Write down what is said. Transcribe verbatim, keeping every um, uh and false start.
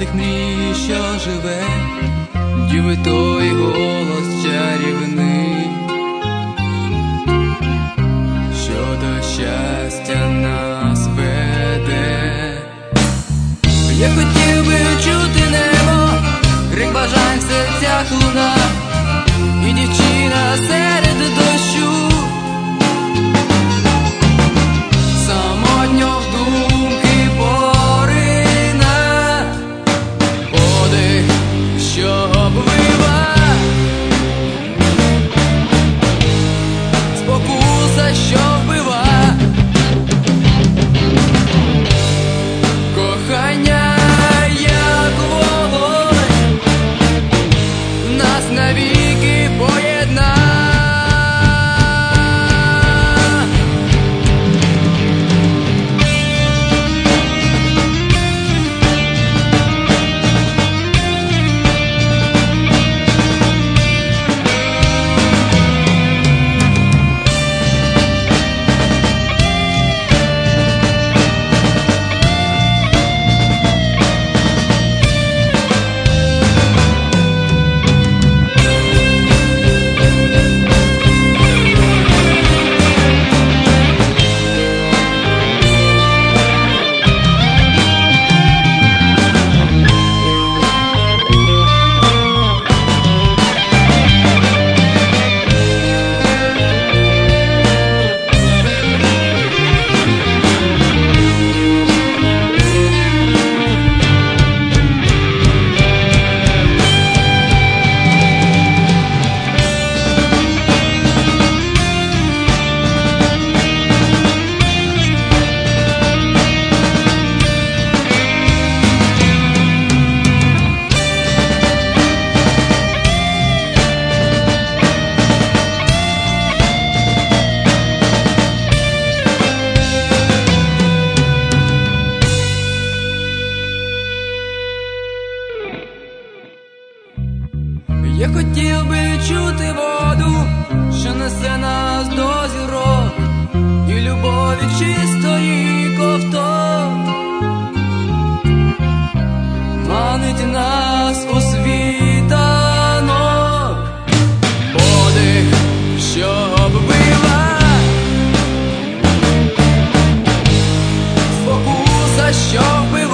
тих мрій, що живе, діви той голос чарівний, що до щастя нас веде. Я хотів би чути небо, крик бажань в серцях луна, і дівчина серед дощу самотньо в думки порине, подих, що обвива, спокуса, що вбива, кохання як вогонь нас навіки поєдна. Я хотів би чути воду, що несе нас до зірок, і любові чистої ковток манить нас у світанок, подих, що оббива, спокуса, що вбива.